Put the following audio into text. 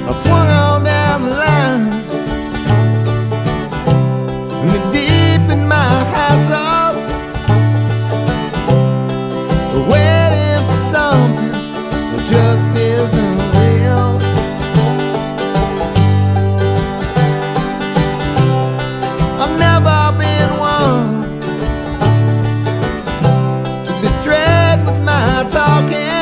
I swung on down the line, and deep in my hassle, waiting for something that just isn't real. I've never been one to be straight with my talking.